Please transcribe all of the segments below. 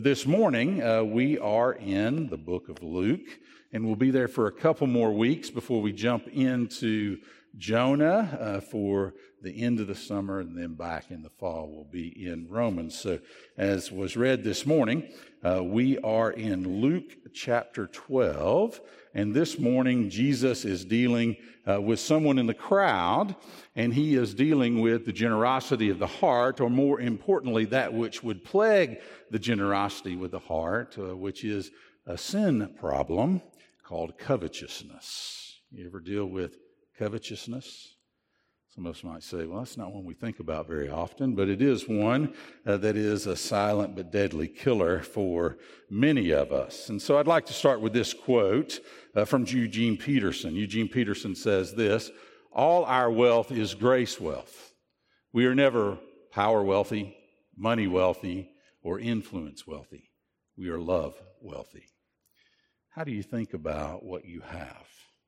This morning, we are in the book of Luke, and we'll be there for a couple more weeks before we jump into Jonah for the end of the summer, and then back in the fall we'll be in Romans. So as was read this morning, we are in Luke chapter 12, and this morning Jesus is dealing with someone in the crowd, and he is dealing with the generosity of the heart, or more importantly, that which would plague the generosity with the heart, which is a sin problem called covetousness. You ever deal with covetousness? Some of us might say, well, that's not one we think about very often, but it is one that is a silent but deadly killer for many of us. And so I'd like to start with this quote from Eugene Peterson. Eugene Peterson says this: "All our wealth is grace wealth. We are never power wealthy, money wealthy, or influence wealthy. We are love wealthy." How do you think about what you have?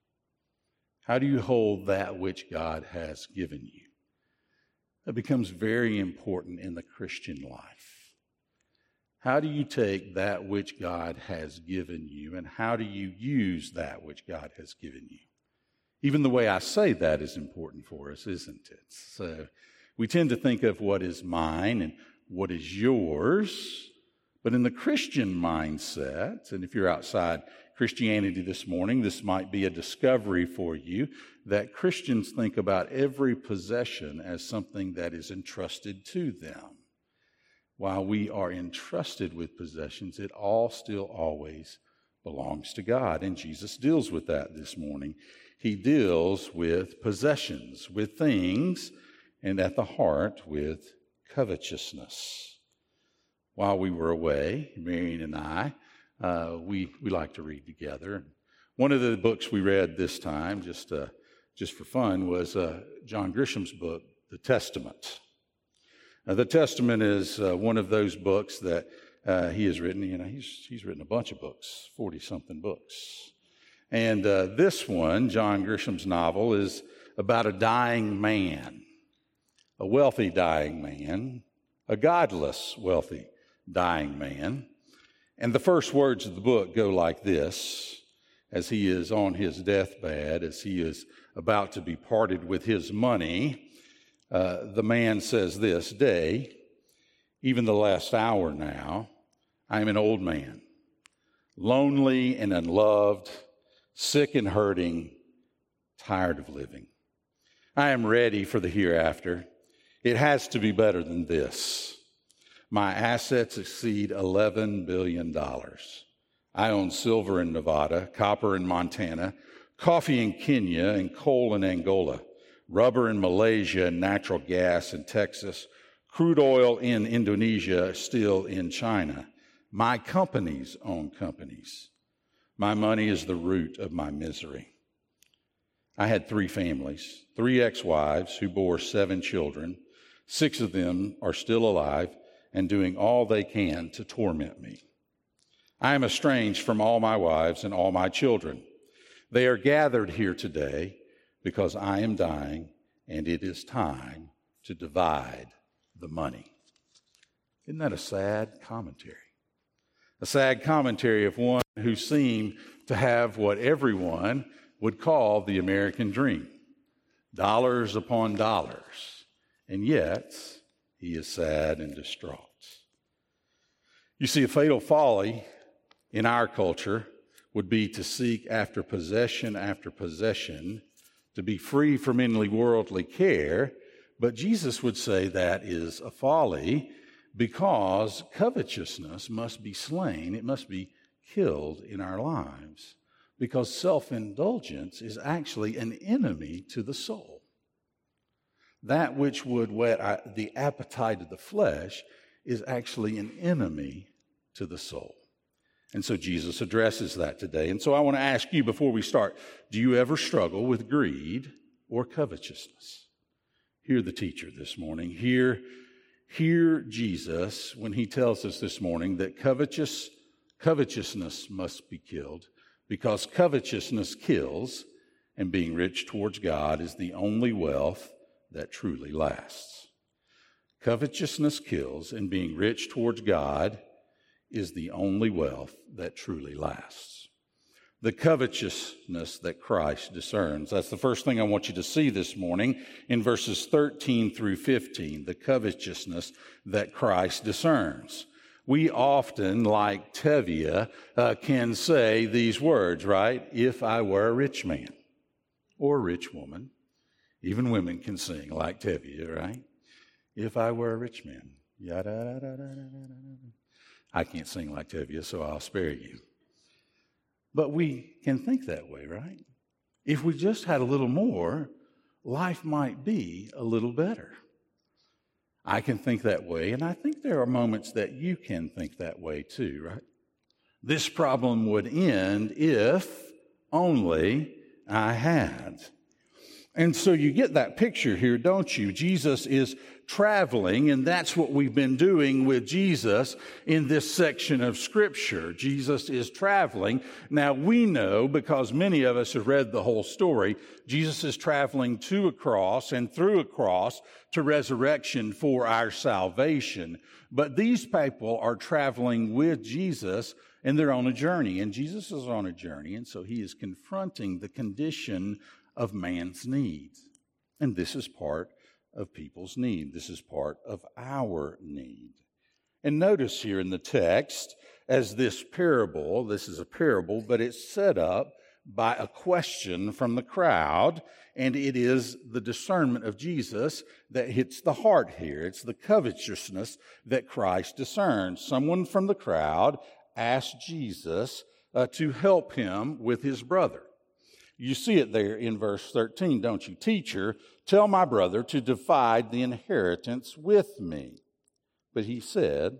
How do you hold that which God has given you? That becomes very important in the Christian life. How do you take that which God has given you, and how do you use that which God has given you? Even the way I say that is important for us, isn't it? So we tend to think of what is mine and what is yours. But in the Christian mindset, and if you're outside Christianity this morning, this might be a discovery for you, that Christians think about every possession as something that is entrusted to them. While we are entrusted with possessions, it all still always belongs to God. And Jesus deals with that this morning. He deals with possessions, with things, and at the heart with covetousness. While we were away, Marion and I, we like to read together. One of the books we read this time, just for fun, was John Grisham's book, The Testament. The Testament is one of those books that he has written. You know, he's written a bunch of books, 40-something books. And this one, John Grisham's novel, is about a dying man, a wealthy dying man, a godless wealthy dying man. And the first words of the book go like this: as he is on his deathbed, as he is about to be parted with his money, the man says this: "Day, even the last hour now, I am an old man, lonely and unloved, sick and hurting, tired of living. I am ready for the hereafter. It has to be better than this. My assets exceed $11 billion. I own silver in Nevada, copper in Montana, coffee in Kenya, and coal in Angola, rubber in Malaysia, and natural gas in Texas, crude oil in Indonesia, steel in China. My companies own companies. My money is the root of my misery. I had 3 families, 3 ex-wives who bore 7 children. 6 of them are still alive and doing all they can to torment me. I am estranged from all my wives and all my children. They are gathered here today because I am dying, and it is time to divide the money." Isn't that a sad commentary? A sad commentary of one who seemed to have what everyone would call the American dream, dollars upon dollars, and yet he is sad and distraught. You see, a fatal folly in our culture would be to seek after possession, to be free from any worldly care. But Jesus would say that is a folly, because covetousness must be slain. It must be killed in our lives, because self-indulgence is actually an enemy to the soul. That which would whet the appetite of the flesh is actually an enemy to the soul. And so Jesus addresses that today. And so I want to ask you before we start, do you ever struggle with greed or covetousness? Hear the teacher this morning. Hear Jesus when he tells us this morning that covetousness must be killed, because covetousness kills, and being rich towards God is the only wealth that truly lasts. Covetousness kills, and being rich towards God is the only wealth that truly lasts. The covetousness that Christ discerns. That's the first thing I want you to see this morning in verses 13 through 15, the covetousness that Christ discerns. We often, like Tevye, can say these words, right? If I were a rich man or a rich woman. Even women can sing like Tevye, right? If I were a rich man. I can't sing like Tevye, so I'll spare you. But we can think that way, right? If we just had a little more, life might be a little better. I can think that way, and I think there are moments that you can think that way too, right? This problem would end if only I had. And so you get that picture here, don't you? Jesus is traveling, and that's what we've been doing with Jesus in this section of Scripture. Jesus is traveling. Now, we know, because many of us have read the whole story, Jesus is traveling to a cross and through a cross to resurrection for our salvation. But these people are traveling with Jesus, and they're on a journey. And Jesus is on a journey, and so he is confronting the condition of man's needs. And this is part of people's need. This is part of our need. And notice here in the text, as this parable, this is a parable, but it's set up by a question from the crowd, and it is the discernment of Jesus that hits the heart here. It's the covetousness that Christ discerns. Someone from the crowd asked Jesus to help him with his brother. You see it there in verse 13, don't you? Teacher, tell my brother to divide the inheritance with me. But he said,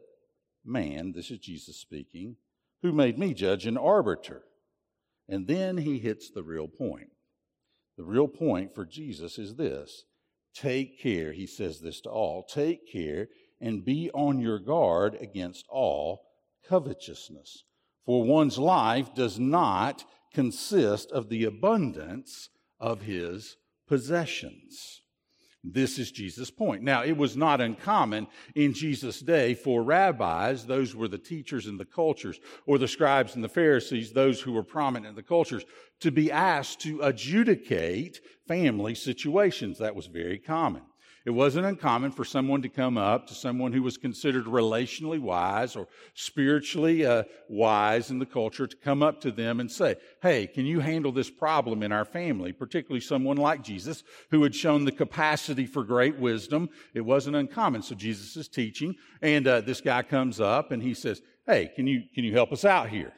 man, this is Jesus speaking, who made me judge and arbiter? And then he hits the real point. The real point for Jesus is this. Take care, he says this to all, take care and be on your guard against all covetousness. For one's life does not consist of the abundance of his possessions. This is Jesus' point. Now, it was not uncommon in Jesus' day for rabbis, those were the teachers in the cultures, or the scribes and the Pharisees, those who were prominent in the cultures, to be asked to adjudicate family situations. That was very common. It wasn't uncommon for someone to come up to someone who was considered relationally wise or spiritually wise in the culture, to come up to them and say, hey, can you handle this problem in our family? Particularly someone like Jesus who had shown the capacity for great wisdom. It wasn't uncommon. So Jesus is teaching, and this guy comes up and he says, hey, can you help us out here?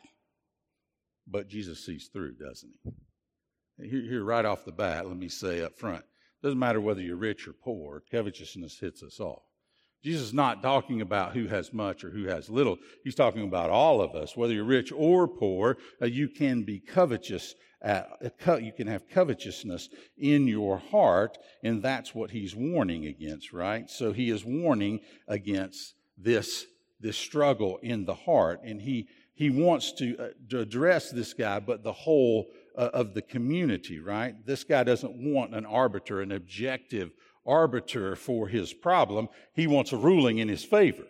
But Jesus sees through, doesn't he? Here right off the bat, let me say up front, doesn't matter whether you're rich or poor, covetousness hits us all. Jesus is not talking about who has much or who has little. He's talking about all of us. Whether you're rich or poor, you can be covetous. You can have covetousness in your heart, and that's what he's warning against, right? So he is warning against this struggle in the heart, and he wants to address this guy, but the whole of the community, right? This guy doesn't want an arbiter, an objective arbiter for his problem. He wants a ruling in his favor.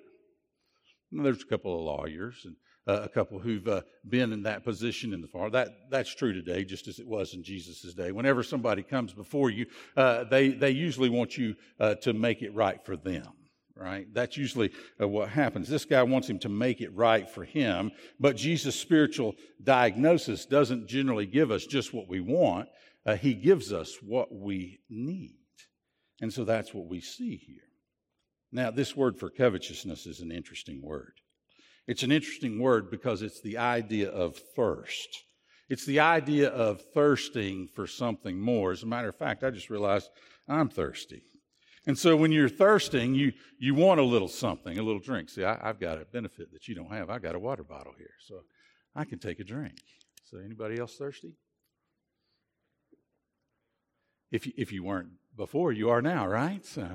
And there's a couple of lawyers and a couple who've been in that position in the far. That's true today, just as it was in Jesus' day. Whenever somebody comes before you, they usually want you to make it right for them. Right? That's usually what happens. This guy wants him to make it right for him, but Jesus' spiritual diagnosis doesn't generally give us just what we want. He gives us what we need. And so that's what we see here. Now, this word for covetousness is an interesting word. It's an interesting word because it's the idea of thirst. It's the idea of thirsting for something more. As a matter of fact, I just realized I'm thirsty. And so when you're thirsting, you want a little something, a little drink. See, I've got a benefit that you don't have. I've got a water bottle here, so I can take a drink. So anybody else thirsty? If you weren't before, you are now, right? So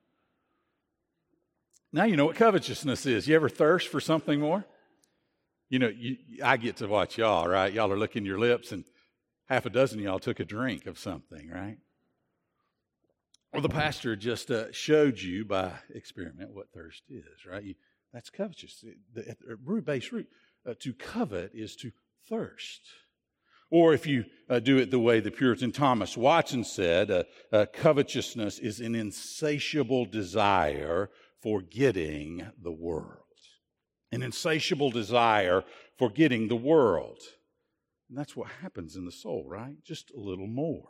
now you know what covetousness is. You ever thirst for something more? You know, I get to watch y'all, right? Y'all are licking your lips, and half a dozen of y'all took a drink of something, right? Well, the pastor just showed you by experiment what thirst is, right? That's covetous. The base root, to covet is to thirst. Or if you do it the way the Puritan Thomas Watson said, covetousness is an insatiable desire for getting the world. An insatiable desire for getting the world. And that's what happens in the soul, right? Just a little more.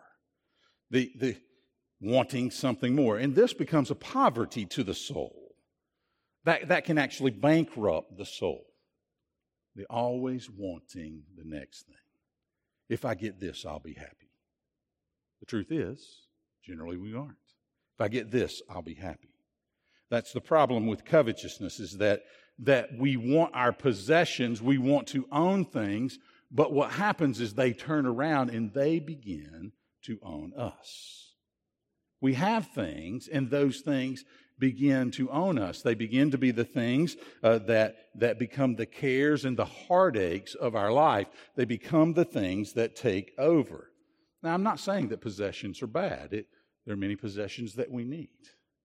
The wanting something more. And this becomes a poverty to the soul. That can actually bankrupt the soul. The always wanting the next thing. If I get this, I'll be happy. The truth is, generally we aren't. If I get this, I'll be happy. That's the problem with covetousness, is that we want our possessions, we want to own things, but what happens is they turn around and they begin to own us. We have things, and those things begin to own us. They begin to be the things that become the cares and the heartaches of our life. They become the things that take over. Now, I'm not saying that possessions are bad. There are many possessions that we need.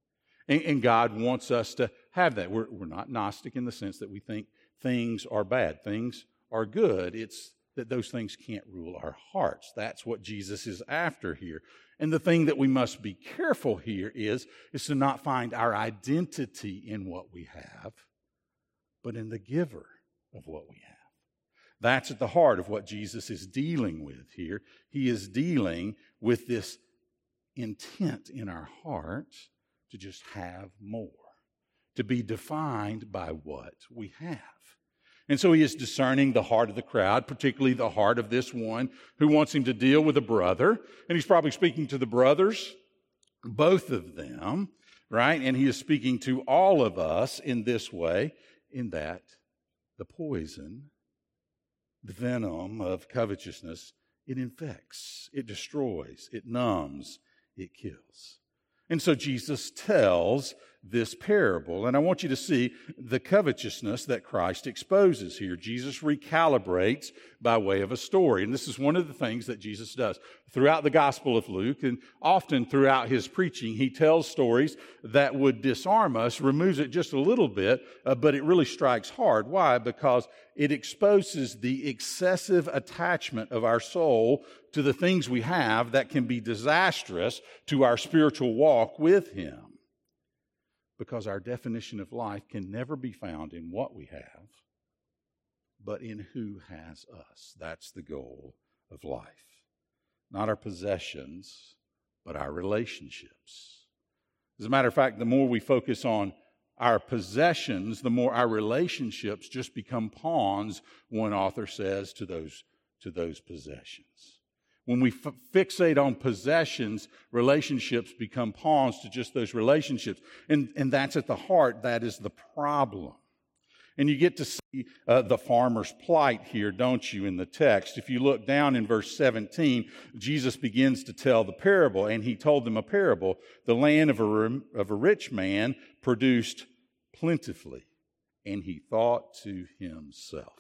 And God wants us to have that. We're not Gnostic in the sense that we think things are bad. Things are good. It's that those things can't rule our hearts. That's what Jesus is after here. And the thing that we must be careful here is to not find our identity in what we have, but in the giver of what we have. That's at the heart of what Jesus is dealing with here. He is dealing with this intent in our hearts to just have more, to be defined by what we have. And so he is discerning the heart of the crowd, particularly the heart of this one who wants him to deal with a brother. And he's probably speaking to the brothers, both of them, right? And he is speaking to all of us in this way, in that the poison, the venom of covetousness, it infects, it destroys, it numbs, it kills. And so Jesus tells this parable, and I want you to see the covetousness that Christ exposes here. Jesus recalibrates by way of a story, and this is one of the things that Jesus does. Throughout the Gospel of Luke, and often throughout his preaching, he tells stories that would disarm us, removes it just a little bit, but it really strikes hard. Why? Because it exposes the excessive attachment of our soul to the things we have that can be disastrous to our spiritual walk with Him. Because our definition of life can never be found in what we have, but in who has us. That's the goal of life. Not our possessions, but our relationships. As a matter of fact, the more we focus on our possessions, the more our relationships just become pawns, one author says, to those possessions. When we fixate on possessions, relationships become pawns to just those relationships. And that's at the heart. That is the problem. And you get to see the farmer's plight here, don't you, in the text. If you look down in verse 17, Jesus begins to tell the parable. And he told them a parable. The land of a rich man produced plentifully. And he thought to himself.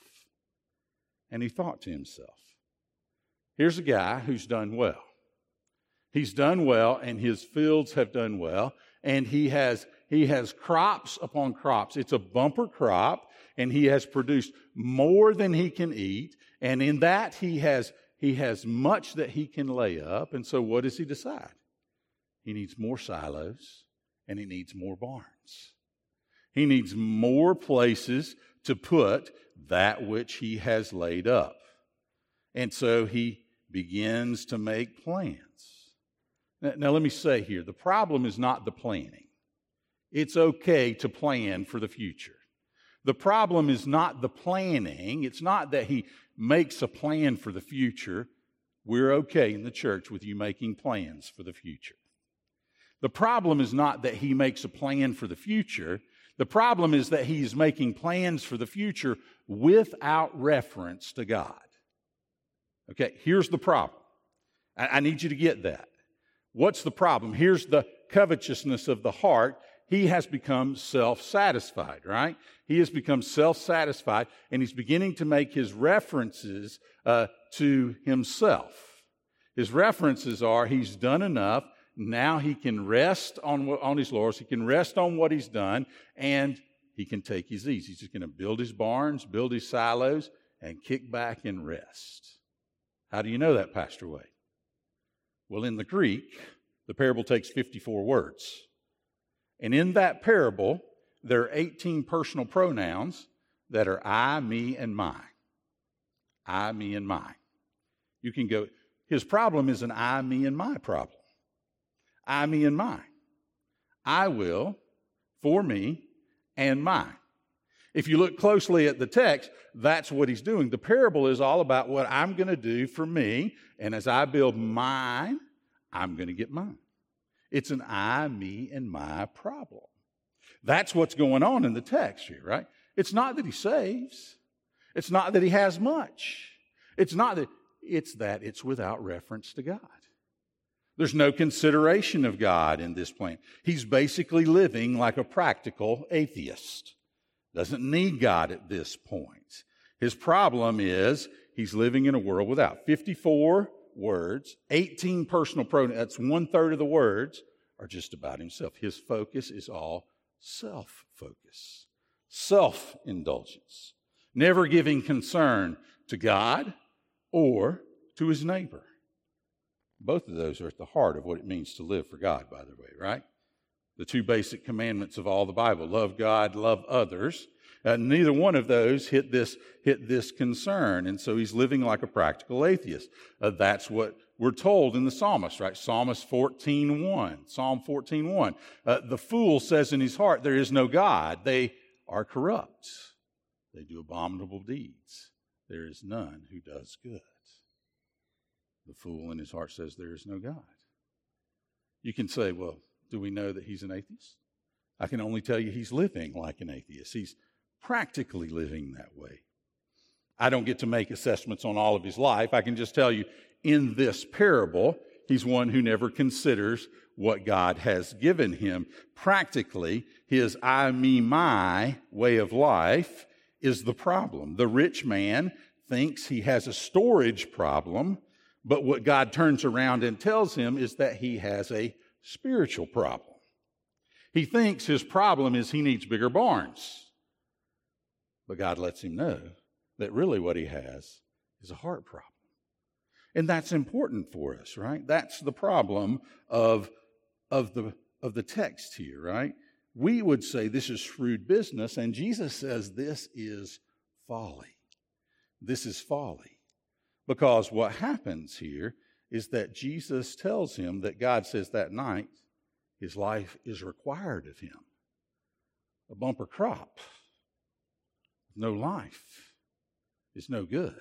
Here's a guy who's done well. He's done well, and his fields have done well, and he has crops upon crops. It's a bumper crop, and he has produced more than he can eat, and in that he has much that he can lay up. And so what does he decide? He needs more silos, and he needs more barns. He needs more places to put that which he has laid up. And so he begins to make plans. Now let me say here, the problem is not the planning. It's okay to plan for the future. The problem is not the planning. It's not that he makes a plan for the future. We're okay in the church with you making plans for the future. The problem is not that he makes a plan for the future. The problem is that he's making plans for the future without reference to God. Okay, here's the problem. I need you to get that. What's the problem? Here's the covetousness of the heart. He has become self-satisfied, right? He has become self-satisfied, and he's beginning to make his references to himself. His references are he's done enough. Now he can rest on his laurels. He can rest on what he's done, and he can take his ease. He's just going to build his barns, build his silos, and kick back and rest. How do you know that, Pastor Wade? Well, in the Greek, the parable takes 54 words. And in that parable, there are 18 personal pronouns that are I, me, and my. I, me, and my. You can go, his problem is an I, me, and my problem. I, me, and my. I will, for me, and my. If you look closely at the text, that's what he's doing. The parable is all about what I'm going to do for me, and as I build mine, I'm going to get mine. It's an I, me, and my problem. That's what's going on in the text here, right? It's not that he saves. It's not that he has much. It's that it's without reference to God. There's no consideration of God in this plan. He's basically living like a practical atheist. Doesn't need God at this point. His problem is he's living in a world without 54 words, 18 personal pronouns. That's 1/3 of the words are just about himself. His focus is all self-focus, self-indulgence, never giving concern to God or to his neighbor. Both of those are at the heart of what it means to live for God, by the way, right? The two basic commandments of all the Bible, love God, love others. Neither one of those hit this concern, and so he's living like a practical atheist. That's what we're told in the psalmist, right? Psalm 14:1. The fool says in his heart, there is no God. They are corrupt. They do abominable deeds. There is none who does good. The fool in his heart says there is no God. You can say, well, do we know that he's an atheist? I can only tell you he's living like an atheist. He's practically living that way. I don't get to make assessments on all of his life. I can just tell you in this parable, he's one who never considers what God has given him. Practically, his I, me, my way of life is the problem. The rich man thinks he has a storage problem, but what God turns around and tells him is that he has a spiritual problem. He thinks his problem is he needs bigger barns. But God lets him know that really what he has is a heart problem. And that's important for us, right? That's the problem of the text here, right? We would say this is shrewd business, and Jesus says this is folly. This is folly. Because what happens here is that Jesus tells him that God says that night his life is required of him. A bumper crop, no life, is no good.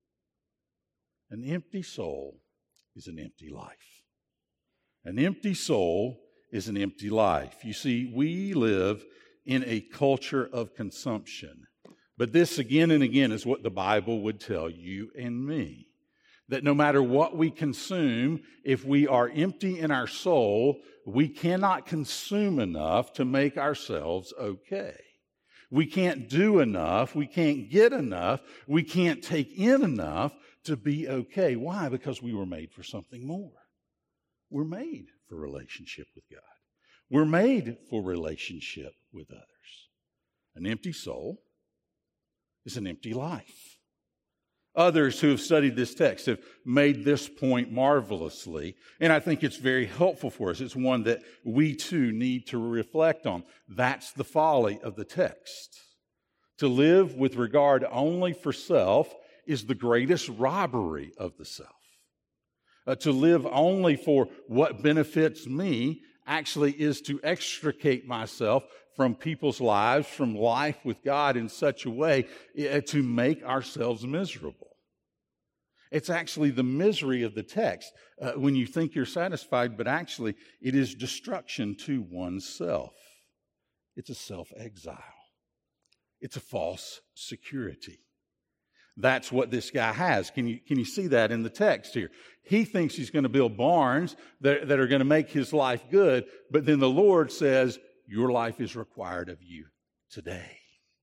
An empty soul is an empty life. An empty soul is an empty life. You see, we live in a culture of consumption. But this again and again is what the Bible would tell you and me. That no matter what we consume, if we are empty in our soul, we cannot consume enough to make ourselves okay. We can't do enough. We can't get enough. We can't take in enough to be okay. Why? Because we were made for something more. We're made for relationship with God. We're made for relationship with others. An empty soul is an empty life. Others who have studied this text have made this point marvelously, and I think it's very helpful for us. It's one that we too need to reflect on. That's the folly of the text. To live with regard only for self is the greatest robbery of the self. To live only for what benefits me actually is to extricate myself from people's lives, from life with God in such a way to make ourselves miserable. It's actually the misery of the text when you think you're satisfied, but actually it is destruction to oneself. It's a self-exile. It's a false security. That's what this guy has. Can you see that in the text here? He thinks he's going to build barns that are going to make his life good, but then the Lord says, your life is required of you today.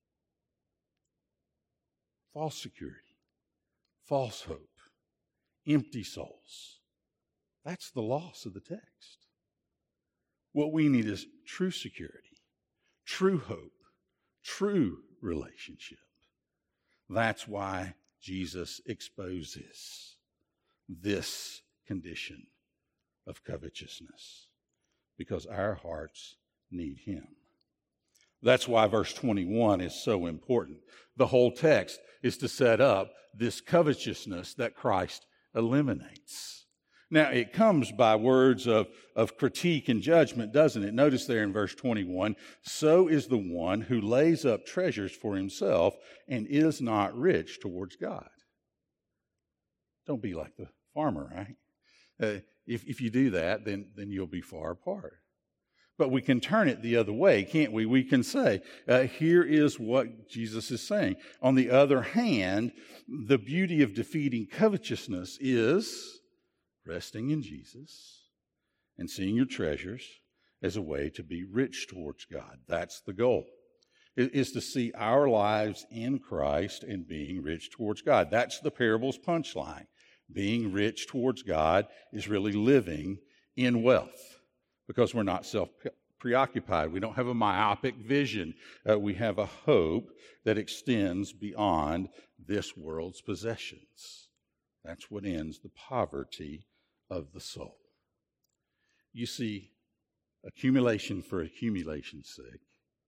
False security, false hope, empty souls. That's the loss of the text. What we need is true security, true hope, true relationship. That's why Jesus exposes this condition of covetousness, because our hearts need him. That's why verse 21 is so important. The whole text is to set up this covetousness that Christ eliminates. Now, it comes by words of critique and judgment, doesn't it? Notice there in verse 21, so is the one who lays up treasures for himself and is not rich towards God. Don't be like the farmer, right? If you do that, then you'll be far apart. But we can turn it the other way, can't we? We can say, here is what Jesus is saying. On the other hand, the beauty of defeating covetousness is resting in Jesus and seeing your treasures as a way to be rich towards God. That's the goal. It is to see our lives in Christ and being rich towards God. That's the parable's punchline. Being rich towards God is really living in wealth, because we're not self-preoccupied. We don't have a myopic vision. We have a hope that extends beyond this world's possessions. That's what ends the poverty of the soul. You see, accumulation for accumulation's sake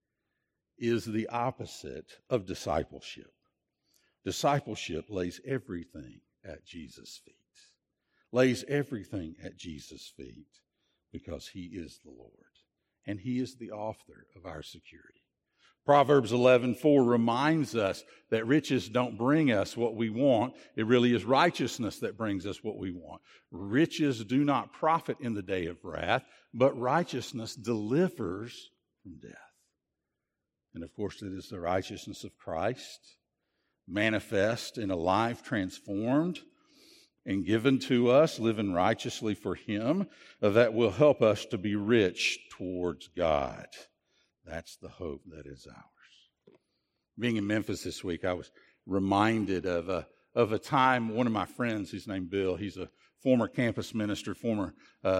is the opposite of discipleship. Discipleship lays everything at Jesus' feet. Lays everything at Jesus' feet because he is the Lord and he is the author of our security. Proverbs 11:4 reminds us that riches don't bring us what we want. It really is righteousness that brings us what we want. Riches do not profit in the day of wrath, but righteousness delivers from death. And of course, it is the righteousness of Christ, manifest in a life transformed and given to us, living righteously for him, that will help us to be rich towards God. That's the hope that is ours. Being in Memphis this week, I was reminded of a time, one of my friends, his name Bill, he's a former campus minister, former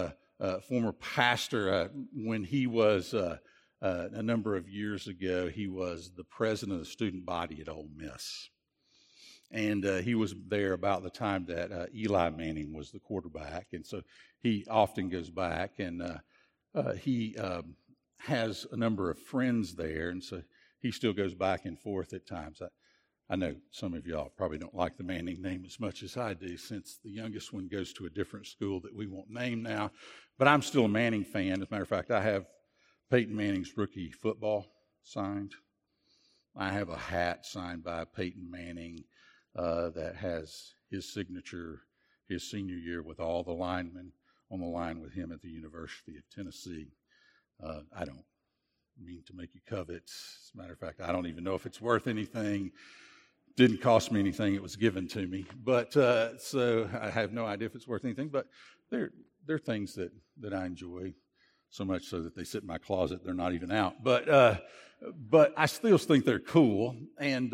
pastor. When he was, a number of years ago, he was the president of the student body at Ole Miss. And he was there about the time that Eli Manning was the quarterback. And so he often goes back, and he has a number of friends there, and so he still goes back and forth at times. I know some of y'all probably don't like the Manning name as much as I do, since the youngest one goes to a different school that we won't name now. But I'm still a Manning fan. As a matter of fact, I have Peyton Manning's rookie football signed. I have a hat signed by Peyton Manning that has his signature his senior year with all the linemen on the line with him at the University of Tennessee. I don't mean to make you covet. As a matter of fact, I don't even know if it's worth anything. Didn't cost me anything. It was given to me. But so I have no idea if it's worth anything. But they're things that I enjoy, so much so that they sit in my closet. They're not even out. But I still think they're cool. And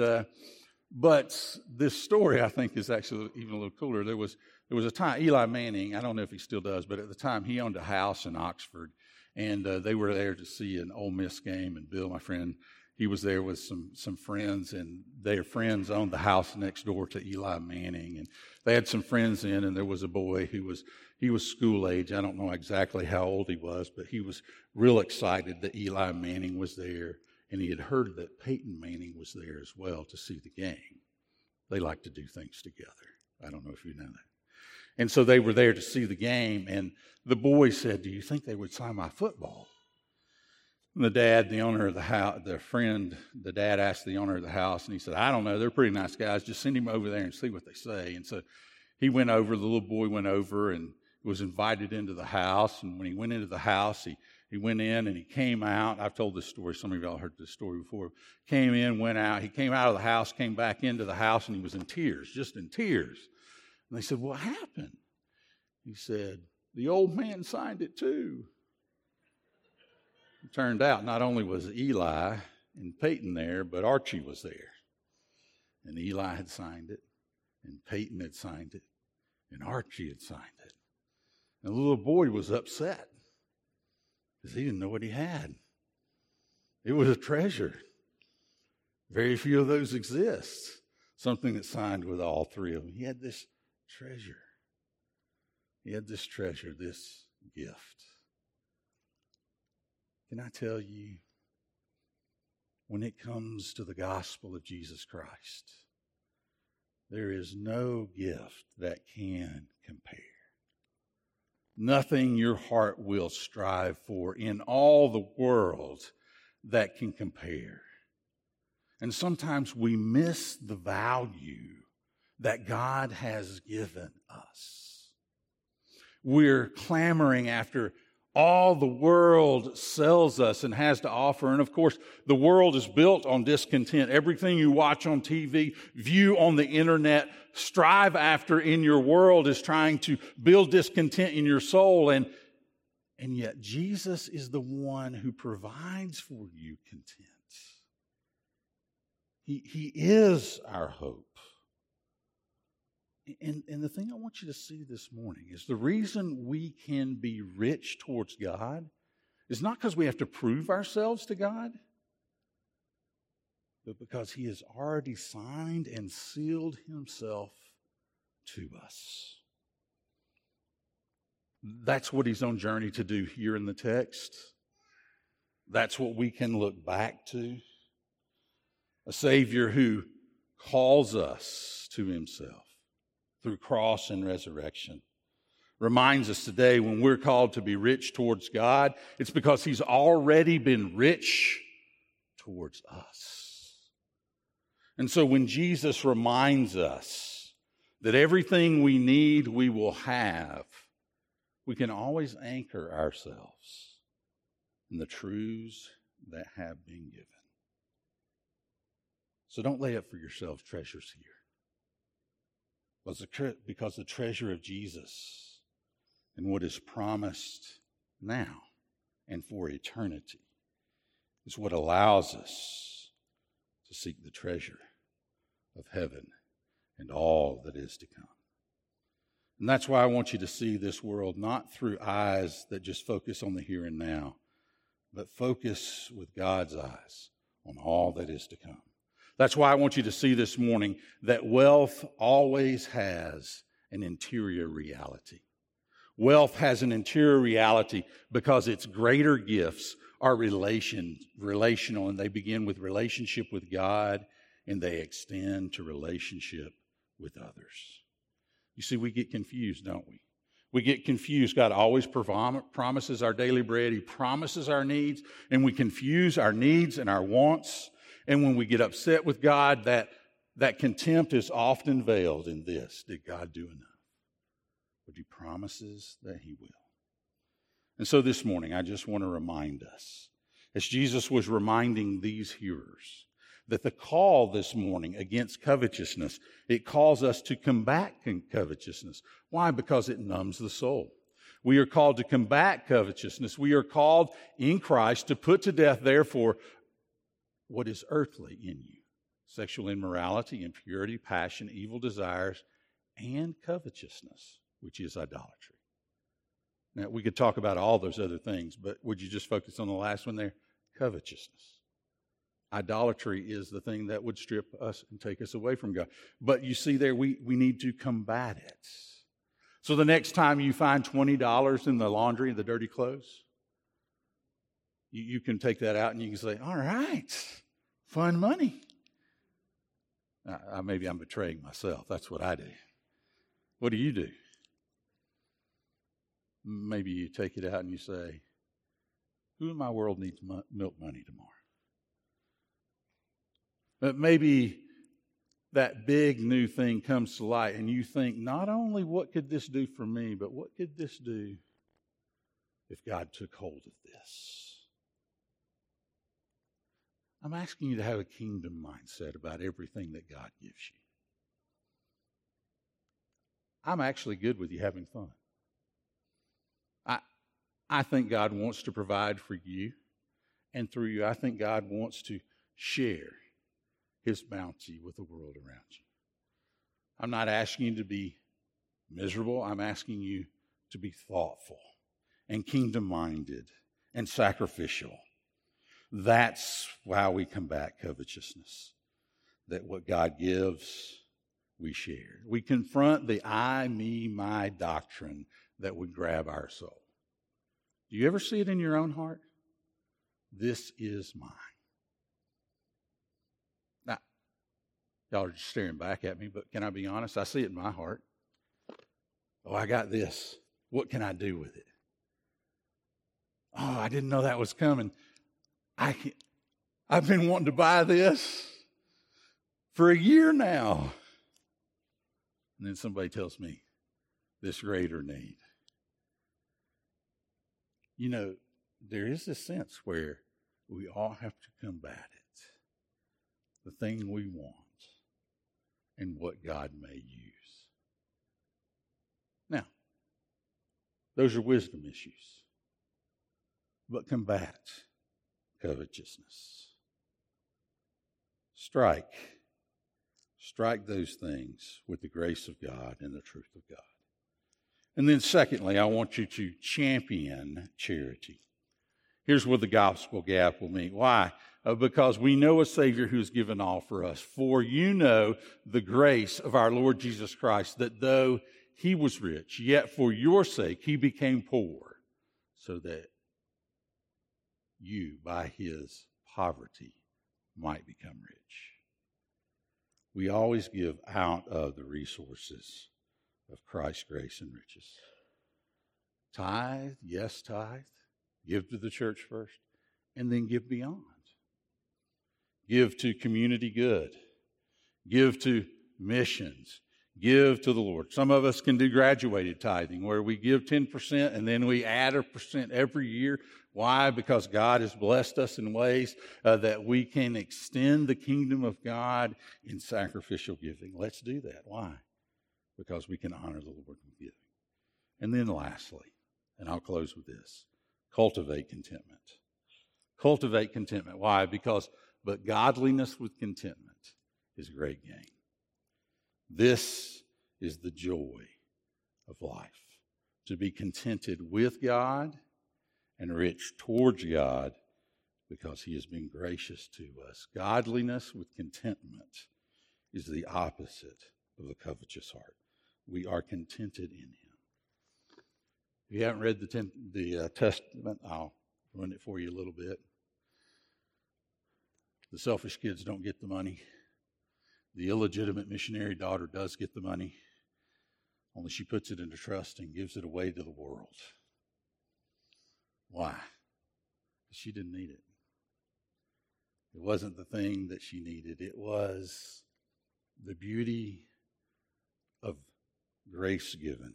but this story, I think, is actually even a little cooler. There was a time, Eli Manning, I don't know if he still does, but at the time he owned a house in Oxford. And they were there to see an Ole Miss game. And Bill, my friend, he was there with some friends. And their friends owned the house next door to Eli Manning. And they had some friends in, and there was a boy who was school age. I don't know exactly how old he was, but he was real excited that Eli Manning was there. And he had heard that Peyton Manning was there as well to see the game. They like to do things together. I don't know if you know that. And so they were there to see the game, and the boy said, "Do you think they would sign my football?" And the dad, the owner of the house, the dad asked the owner of the house, and he said, "I don't know, they're pretty nice guys. Just send him over there and see what they say." And so he went over, the little boy went over and was invited into the house. And when he went into the house, he went in and he came out. I've told this story. Some of y'all heard this story before. Came in, went out. He came out of the house, came back into the house, and he was in tears, just in tears. And they said, "What happened?" He said, "The old man signed it too." It turned out not only was Eli and Peyton there, but Archie was there. And Eli had signed it, and Peyton had signed it, and Archie had signed it. And the little boy was upset because he didn't know what he had. It was a treasure. Very few of those exist. Something that signed with all three of them. He had this treasure. He had this treasure, this gift. Can I tell you, when it comes to the gospel of Jesus Christ, there is no gift that can compare. Nothing your heart will strive for in all the world that can compare. And sometimes we miss the value that God has given us. We're clamoring after all the world sells us and has to offer. And of course, the world is built on discontent. Everything you watch on TV, view on the internet, strive after in your world is trying to build discontent in your soul. And yet Jesus is the one who provides for you content. He is our hope. And the thing I want you to see this morning is the reason we can be rich towards God is not because we have to prove ourselves to God, but because He has already signed and sealed Himself to us. That's what He's on journey to do here in the text. That's what we can look back to. A Savior who calls us to Himself through cross and resurrection. Reminds us today when we're called to be rich towards God, it's because He's already been rich towards us. And so when Jesus reminds us that everything we need we will have, we can always anchor ourselves in the truths that have been given. So don't lay up for yourselves treasures here. Because the treasure of Jesus and what is promised now and for eternity is what allows us to seek the treasure of heaven and all that is to come. And that's why I want you to see this world not through eyes that just focus on the here and now, but focus with God's eyes on all that is to come. That's why I want you to see this morning that wealth always has an interior reality. Wealth has an interior reality because its greater gifts are relational, and they begin with relationship with God, and they extend to relationship with others. You see, we get confused, don't we? We get confused. God always promises our daily bread. He promises our needs, and we confuse our needs and our wants. And when we get upset with God, that contempt is often veiled in this: did God do enough? But He promises that He will. And so this morning, I just want to remind us, as Jesus was reminding these hearers, that the call this morning against covetousness, it calls us to combat covetousness. Why? Because it numbs the soul. We are called to combat covetousness. We are called in Christ to put to death, therefore, what is earthly in you: sexual immorality, impurity, passion, evil desires, and covetousness, which is idolatry. Now, we could talk about all those other things, but would you just focus on the last one there? Covetousness. Idolatry is the thing that would strip us and take us away from God. But you see there, we need to combat it. So the next time you find $20 in the laundry, the dirty clothes, you can take that out and you can say, all right, fun money. Maybe I'm betraying myself. That's what I do. What do you do? Maybe you take it out and you say, who in my world needs milk money tomorrow? But maybe that big new thing comes to light and you think, not only what could this do for me, but what could this do if God took hold of this? I'm asking you to have a kingdom mindset about everything that God gives you. I'm actually good with you having fun. I think God wants to provide for you, and through you, I think God wants to share His bounty with the world around you. I'm not asking you to be miserable. I'm asking you to be thoughtful and kingdom-minded and sacrificial. That's why we combat covetousness. that what God gives, we share. We confront the I, me, my doctrine that would grab our soul. Do you ever see it in your own heart? This is mine. Now, y'all are just staring back at me, but can I be honest? I see it in my heart. Oh, I got this. What can I do with it? Oh, I didn't know that was coming. I've been wanting to buy this for a year now. And then somebody tells me this greater need. You know, there is this sense where we all have to combat it. The thing we want and what God may use. Now, those are wisdom issues. But combat covetousness. Strike those things with the grace of God and the truth of God. And then secondly, I want you to champion charity. Here's where the gospel gap will meet. Why? Because we know a Savior who's given all for us. For you know the grace of our Lord Jesus Christ, that though he was rich, yet for your sake he became poor, so that you, by his poverty, might become rich. We always give out of the resources of Christ's grace and riches. Tithe, yes, tithe. Give to the church first, and then give beyond. Give to community good. Give to missions. Give to the Lord. Some of us can do graduated tithing, where we give 10% and then we add a percent every year. Why? Because God has blessed us in ways that we can extend the kingdom of God in sacrificial giving. Let's do that. Why? Because we can honor the Lord with giving. And then lastly, and I'll close with this, cultivate contentment. Cultivate contentment. Why? Because but godliness with contentment is great gain. This is the joy of life, to be contented with God and rich towards God because he has been gracious to us. Godliness with contentment is the opposite of the covetous heart. We are contented in him. If you haven't read the Testament, I'll run it for you a little bit. The selfish kids don't get the money. The illegitimate missionary daughter does get the money, only she puts it into trust and gives it away to the world. Why? Because she didn't need it. It wasn't the thing that she needed. It was the beauty of grace given.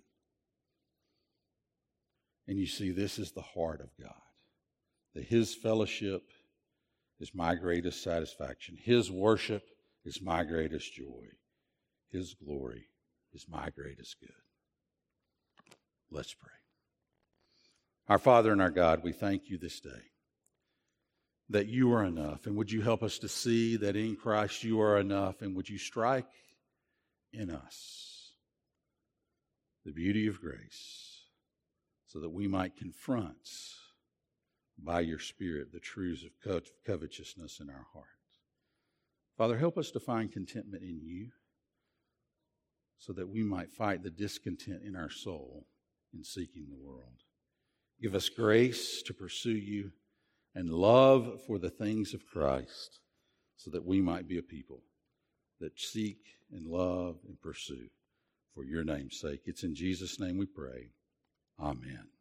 And you see, this is the heart of God. That his fellowship is my greatest satisfaction. His worship is my greatest joy. His glory is my greatest good. Let's pray. Our Father and our God, we thank you this day that you are enough. And would you help us to see that in Christ you are enough? And would you strike in us the beauty of grace so that we might confront by your Spirit the truths of covetousness in our hearts. Father, help us to find contentment in you so that we might fight the discontent in our soul in seeking the world. Give us grace to pursue you and love for the things of Christ so that we might be a people that seek and love and pursue for your name's sake. It's in Jesus' name we pray. Amen.